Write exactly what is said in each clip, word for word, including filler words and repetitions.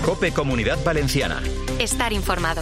COPE Comunidad Valenciana. Estar informado.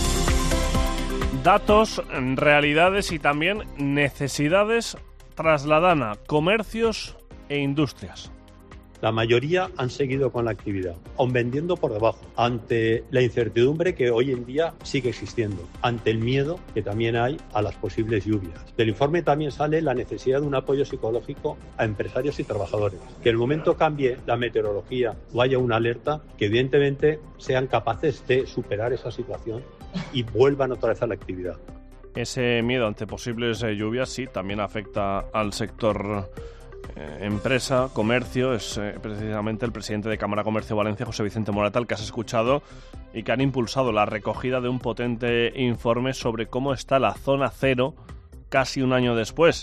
Datos, realidades y también necesidades trasladan a comercios e industrias. La mayoría han seguido con la actividad, aun vendiendo por debajo, ante la incertidumbre que hoy en día sigue existiendo, ante el miedo que también hay a las posibles lluvias. Del informe también sale la necesidad de un apoyo psicológico a empresarios y trabajadores. Que en el momento cambie la meteorología o haya una alerta, que evidentemente sean capaces de superar esa situación y vuelvan otra vez a la actividad. Ese miedo ante posibles eh, lluvias sí también afecta al sector eh, empresa, comercio. Es eh, precisamente el presidente de Cámara Comercio Valencia, José Vicente Morata, el que has escuchado y que han impulsado la recogida de un potente informe sobre cómo está la zona cero casi un año después.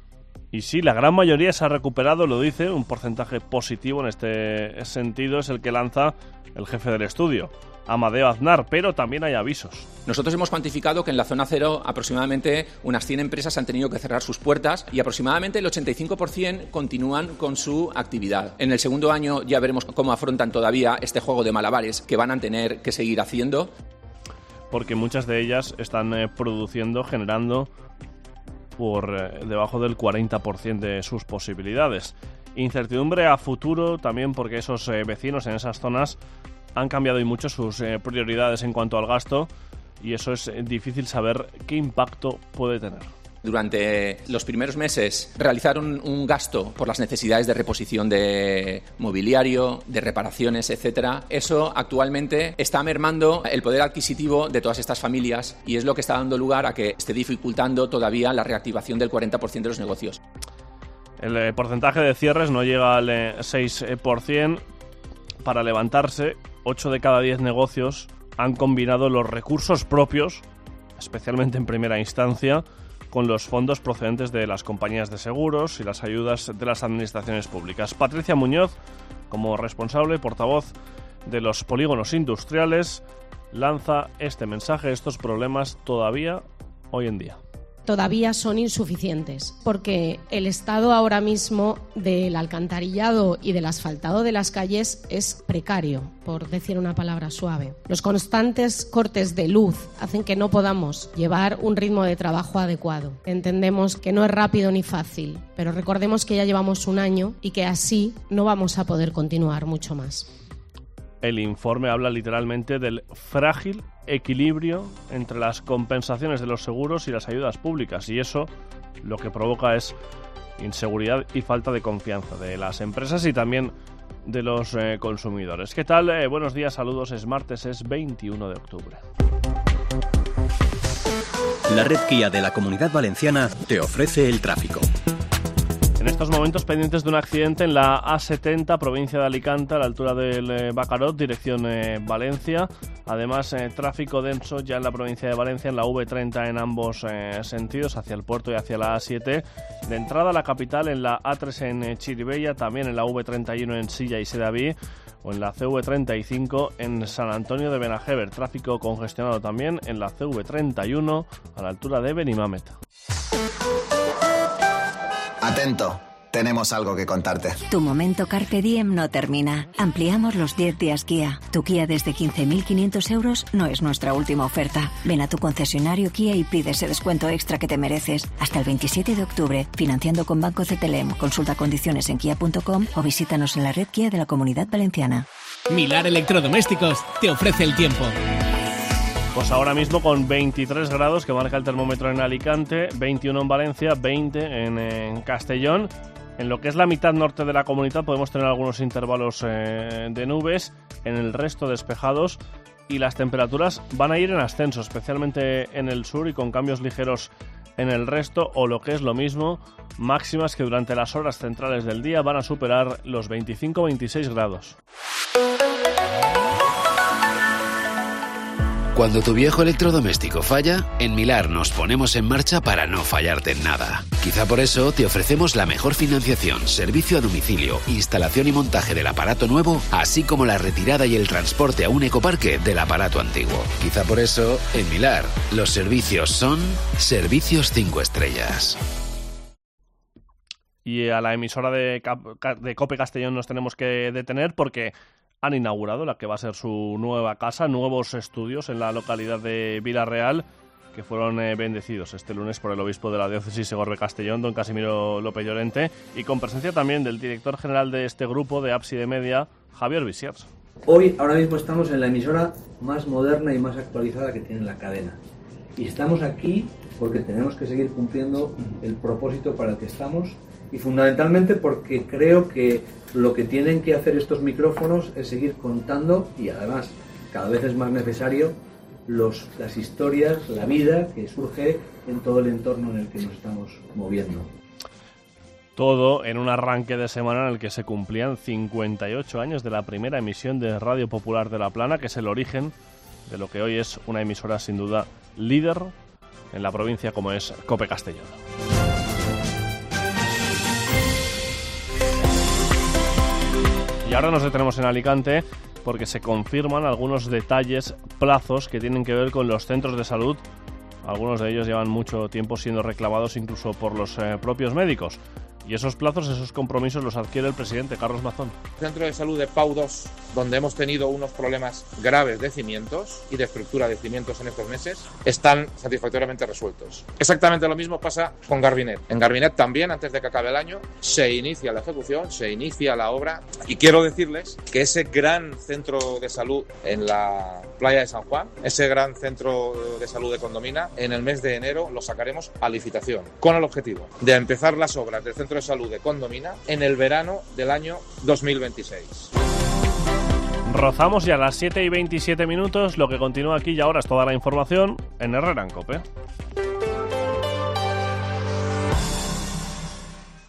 Y sí, la gran mayoría se ha recuperado, lo dice, un porcentaje positivo en este sentido es el que lanza el jefe del estudio, Amadeo Aznar, pero también hay avisos. Nosotros hemos cuantificado que en la zona cero aproximadamente unas cien empresas han tenido que cerrar sus puertas y aproximadamente el ochenta y cinco por ciento continúan con su actividad. En el segundo año ya veremos cómo afrontan todavía este juego de malabares que van a tener que seguir haciendo. Porque muchas de ellas están eh, produciendo, generando por eh, debajo del cuarenta por ciento de sus posibilidades. Incertidumbre a futuro también porque esos eh, vecinos en esas zonas han cambiado y mucho sus eh, prioridades en cuanto al gasto y eso es eh, difícil saber qué impacto puede tener. Durante los primeros meses realizaron un gasto por las necesidades de reposición de mobiliario, de reparaciones, etcétera. Eso actualmente está mermando el poder adquisitivo de todas estas familias y es lo que está dando lugar a que esté dificultando todavía la reactivación del cuarenta por ciento de los negocios. El eh, porcentaje de cierres no llega al eh, seis por ciento. Para levantarse, ocho de cada diez negocios han combinado los recursos propios, especialmente en primera instancia, con los fondos procedentes de las compañías de seguros y las ayudas de las administraciones públicas. Patricia Muñoz, como responsable, portavoz de los polígonos industriales, lanza este mensaje: estos problemas todavía hoy en día todavía son insuficientes, porque el estado ahora mismo del alcantarillado y del asfaltado de las calles es precario, por decir una palabra suave. Los constantes cortes de luz hacen que no podamos llevar un ritmo de trabajo adecuado. Entendemos que no es rápido ni fácil, pero recordemos que ya llevamos un año y que así no vamos a poder continuar mucho más. El informe habla literalmente del frágil equilibrio entre las compensaciones de los seguros y las ayudas públicas, y eso lo que provoca es inseguridad y falta de confianza de las empresas y también de los eh, consumidores. ¿Qué tal? Eh, buenos días, saludos. Es martes, es veintiuno de octubre. La red Kia de la Comunidad Valenciana te ofrece el tráfico. En estos momentos pendientes de un accidente en la A setenta, provincia de Alicante, a la altura del eh, Bacarot, dirección eh, Valencia. Además, eh, tráfico denso ya en la provincia de Valencia, en la V treinta en ambos eh, sentidos, hacia el puerto y hacia la A siete. De entrada a la capital en la A tres en eh, Chirivella, también en la V treinta y uno en Silla y Sedaví, o en la C V treinta y cinco en San Antonio de Benajever. Tráfico congestionado también en la C V treinta y uno a la altura de Benimamet. Atento, tenemos algo que contarte. Tu momento Carpe Diem no termina. Ampliamos los diez días Kia. Tu Kia desde quince mil quinientos euros no es nuestra última oferta. Ven a tu concesionario Kia y pide ese descuento extra que te mereces. Hasta el veintisiete de octubre, financiando con Banco C T L E M. Consulta condiciones en kia punto com o visítanos en la red Kia de la Comunidad Valenciana. Milar Electrodomésticos te ofrece el tiempo. Pues ahora mismo con veintitrés grados que marca el termómetro en Alicante, veintiuno en Valencia, veinte en, en Castellón. En lo que es la mitad norte de la comunidad podemos tener algunos intervalos eh, de nubes, en el resto despejados, y las temperaturas van a ir en ascenso, especialmente en el sur y con cambios ligeros en el resto, o lo que es lo mismo, máximas que durante las horas centrales del día van a superar los veinticinco a veintiséis grados. Cuando tu viejo electrodoméstico falla, en Milar nos ponemos en marcha para no fallarte en nada. Quizá por eso te ofrecemos la mejor financiación, servicio a domicilio, instalación y montaje del aparato nuevo, así como la retirada y el transporte a un ecoparque del aparato antiguo. Quizá por eso, en Milar, los servicios son servicios cinco estrellas. Y a la emisora de, Cap- de COPE Castellón nos tenemos que detener porque han inaugurado la que va a ser su nueva casa, nuevos estudios en la localidad de Vila-real, que fueron eh, bendecidos este lunes por el obispo de la diócesis Segorbe-Castellón, don Casimiro López Llorente, y con presencia también del director general de este grupo de Ábside Media, Javier Visiers. Hoy, ahora mismo estamos en la emisora más moderna y más actualizada que tiene la cadena. Y estamos aquí porque tenemos que seguir cumpliendo el propósito para el que estamos y fundamentalmente porque creo que lo que tienen que hacer estos micrófonos es seguir contando y además cada vez es más necesario Los, las historias, la vida que surge en todo el entorno en el que nos estamos moviendo. Todo en un arranque de semana en el que se cumplían cincuenta y ocho años de la primera emisión de Radio Popular de La Plana, que es el origen de lo que hoy es una emisora sin duda líder en la provincia como es COPE Castellón. Y ahora nos detenemos en Alicante porque se confirman algunos detalles, plazos que tienen que ver con los centros de salud. Algunos de ellos llevan mucho tiempo siendo reclamados incluso por los eh, propios médicos. Y esos plazos, esos compromisos los adquiere el presidente Carlos Mazón. Centro de Salud de Pau dos, donde hemos tenido unos problemas graves de cimientos y de estructura de cimientos en estos meses, están satisfactoriamente resueltos. Exactamente lo mismo pasa con Garbinet. En Garbinet también, antes de que acabe el año, se inicia la ejecución, se inicia la obra. Y quiero decirles que ese gran centro de salud en la playa de San Juan, ese gran centro de salud de Condomina, en el mes de enero lo sacaremos a licitación, con el objetivo de empezar las obras del centro de salud de Condomina en el verano del año dos mil veintiséis. Rozamos ya las siete y veintisiete minutos. Lo que continúa aquí y ahora es toda la información en Herrera en COPE.